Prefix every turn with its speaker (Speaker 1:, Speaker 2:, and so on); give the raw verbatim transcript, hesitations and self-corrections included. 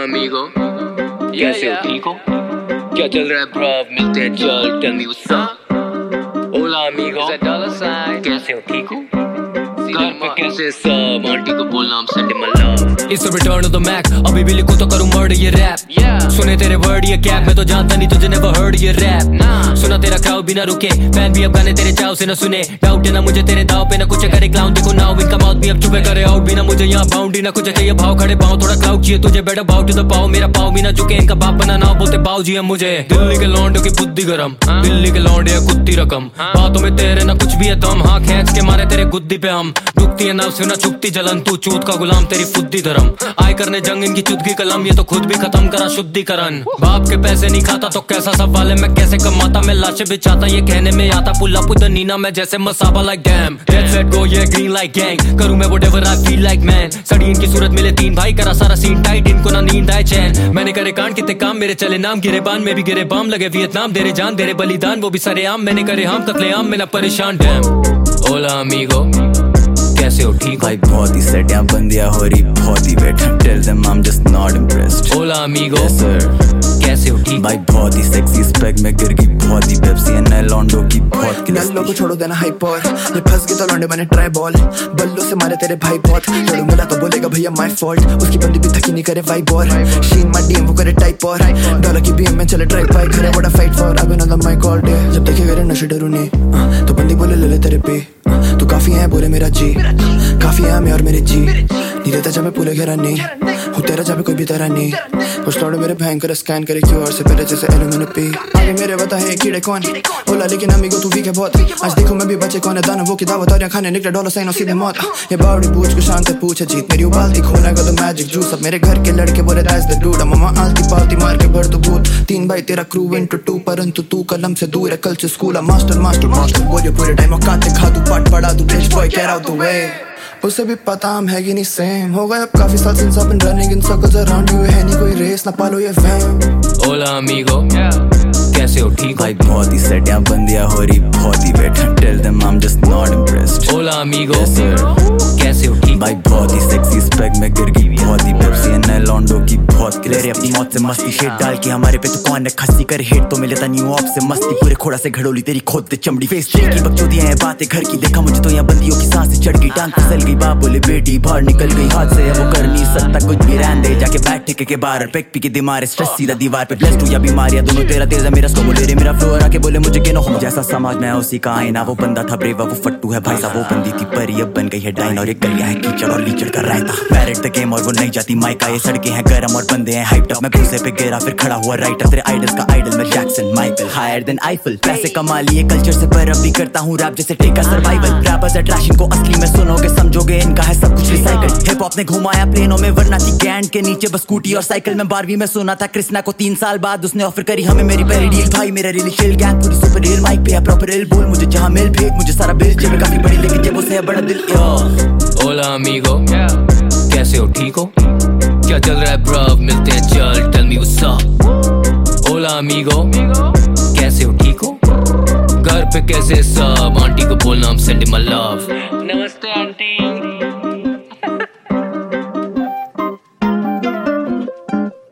Speaker 1: Amigo, कैसे हो, ठीक हो? क्या चल रहा है ब्रव, मिलते हैं चल, टेल मी व्हाट्स अप। ओला अमीगो, कैसे हो, ठीक हो? घर पे कैसे सब, आंटी को बोलना हम send my love.
Speaker 2: It's the return of the mack, अभी भी लिखूं तो करूं मर्ड ये रैप। सुने तेरे वर्ड ये कैप, मैं तो जानता नहीं तुझे नेवर हर्ड ये रैप। सुना तेरा क्राउड भी ना रुके, फैन भी अब गाने तेरे चाव से ना सुने। डाउट है ना मुझे तेरे दाव पे, ना कुछ करे क्लाउन, देखो नाउ इनका माउथ भी अब चुपे करे आउट भी ना मुझे यहाँ बाउंड्री ना कुछ चाहिए भाव खड़े पाओ, थोड़ा क्लाउड चाहिए तुझे बेटर बाउ टू द पाओ, मेरा पाओ भी ना झुके, इनका बाप बना ना बोलते बाऊ जी है मुझे। दिल्ली के लौंडे की बुद्धि गरम, दिल्ली के लौंडे है कुत्ती रकम, बातों में तेरे ना कुछ भी है दम, हाँ खींच के मारे तेरे गुद्दी पे हम। दुखती है ना सुना चुपती जलन, तू चूत का गुलाम तेरी फुद्दी धर्म, आय करने जंग इनकी चुदगी कलम, ये तो खुद भी खत्म करा शुद्धिकरण। बाप के पैसे नहीं खाता तो कैसा सवाल है, मैं कैसे कमाता, मैं लाशें बिछाता ये कहने में आता, pull up with the Neena मैं जैसे Masaba like damn, let's let go ये ग्रीन लाइक गैंग, करूं मैं whatever I feel like man. सड़ी इनकी सूरत मिले तीन भाई, करा सारा सीन टाइट, इनको ना नींद आए चैन, मैंने करे कांड कितने काम, मेरे चले नाम गिरे बान में भी गिरे बाम, लगे वियतनाम देरे जान देरे बलिदान, वो भी सरेआम, मैंने करे हम कत्लेआम में ना परेशान डैम। ओला अमीगो, कैसे हो, ठीक
Speaker 3: भाई बहुत ही सेटियां बंदियां हो रही, बहुत ही wet, tell them I am just not impressed.
Speaker 2: ओला अमीगो,
Speaker 3: यस सर,
Speaker 2: कैसे हो, ठीक
Speaker 3: भाई बहुत ही सेक्सी स्पेक में गिर गई, बहुत ही पेप्सी एंड लॉन्डो की बहुत
Speaker 4: नल्लो को छोड़ो देना हाइप और ये फंस गए तो लौंडे बने ट्राई बॉल, बल्लो से मारे तेरे भाई बहुत, लड़ू मिला तो बोलेगा भैया माय फॉल्ट, उसकी बंदी भी थकी नहीं करे वाइब और शीन माय डीएम वो करे टाइप और डॉलर की बीएम में चले ड्राइव बाइक करे what a fight for, I been on the mic all day, जब देखे मेरे नशे डरू नहीं तो बंदी बोले ले ले तेरे पे, तू काफी है बोले मेरा जी, काफी है मैं और मेरे जी, नहीं रहता जब मैं पूरे घेरा नहीं हूँ तेरा, जब कोई भी तेरा नहीं, कुछ लौड़े मेरे भयंकर स्कैन करे क्यूआर से पहले जैसे एलो मैंने पे, आगे मेरे बता है कीड़े कौन, ओला लेकिन अमीगो तू वीक है बहुत, आज देखो मैं भी बचे कौन है, दानव वो की दावत और यहाँ खाने निकले डॉलर साइन और सीधे मौत, ये बावड़ी पूछ को शांत है पूछे जीत, मेरी उबालती खोला का तो मैजिक जूस, अब मेरे घर के लड़के बोले दैट्स द डूड, मम्मा आलती पालती मार के भर तो भूत, तीन भाई तेरा क्रू इनटू टू, परंतु तू कलम से दूर है, कल से स्कूल मास्टर मास्टर मास्टर बोलियो पूरे टाइम औकात खा तू पाट पड़ा तू bitch boy get out the way, उसे भी पता हम है कि नहीं सेम, हो गए अब काफी साल since I've been running in circles around you, है नहीं कोई रेस ना पालो ये फैम।
Speaker 2: ओला अमीगो, कैसे हो, ठीक
Speaker 3: भाई बहुत ही सेटियां बंदियां हो रही, बहुत ही wet, tell them I am just not impressed.
Speaker 2: ओला अमीगो,
Speaker 3: यस सर,
Speaker 2: कैसे हो, ठीक
Speaker 3: भाई बहुत ही सेक्सी स्पेक में गिर गई, बहुत ही पेप्सी एंड लॉन्डो की बहुत क्लियर, अपनी मौत से मस्ती शेड डाल के हमारे पे तो कौन है खस्सी कर हेट, तो मिले था न्यू ऑफ से मस्ती, पूरे खोड़ा से घड़ोली तेरी खोद दे चमड़ी, फेस की बकचोदियां हैं बातें घर की, देखा मुझे तो यहाँ बंदियों की सांसें चढ़ गई, टांग फिसल गई, बाप बोले बेटी बाहर निकल गई, हाथ से वो कर नहीं सकता कुछ भी, रहने दे जाके बैठ ठेके के बाहर, पेक पी के दिमाग स्ट्रेस सीधा दीवार पे, ब्लेस्ड या बीमारियां दोनों तेरा तेज है, मेरा स्को बोले रे मेरा फ्लो आके बोले मुझे के नो हो, जैसा समाज में उसी का आईना, वो बंदा था ब्रेवा वो फट्टू है भाई साहब, वो बंदी थी परी अब बन गई है डाइन, और ये गलियां है कीचड़ और लीचड़ कर रहता, पैरेट द गेम और वो नहीं जाती माइका, ये सड़कें हैं गरम और बंदे हैं हाइप्ड अप, मैं भूसे पे गिरा फिर खड़ा हुआ राइटर, तेरे आइडल्स का आइडल मैं Jackson Michael, higher than Eiffel, पैसे कमा लिए कल्चर से पर अब भी करता हूँ रैप जैसे टेका सर्वाइवल, रैपर्स अट्रैक्शन को असली में सुनोगे समझोगे इनका है सब कुछ रिसाइकल, हिप हॉप ने घुमाया प्लेनों में वरना थी गैंड के नीचे बस स्कूटी और साइकिल, में बारहवीं में सुना था कृष्णा को तीन साल बाद उसने ऑफर करी हमें मेरी पहली डील, भाई मेरा रियल शिल गैंग पूरी सुपर रियल माइक पे है प्रॉपर रियल, बोल मुझे जहां मिल भेज मुझे सारा बिल, जेब काफी बड़ी लेकिन जेबों से है बड़ा दिल।
Speaker 2: ओला अमीगो, कैसे हो, ठीक हो? क्या चल रहा है ब्रव, मिलते हैं चल, टेल मी व्हाट्स अप। ओला अमीगो, कैसे हो, ठीक हो? घर पे कैसे सब, आंटी को बोलना हम सेंड माय लव।
Speaker 1: नमस्ते आंटी।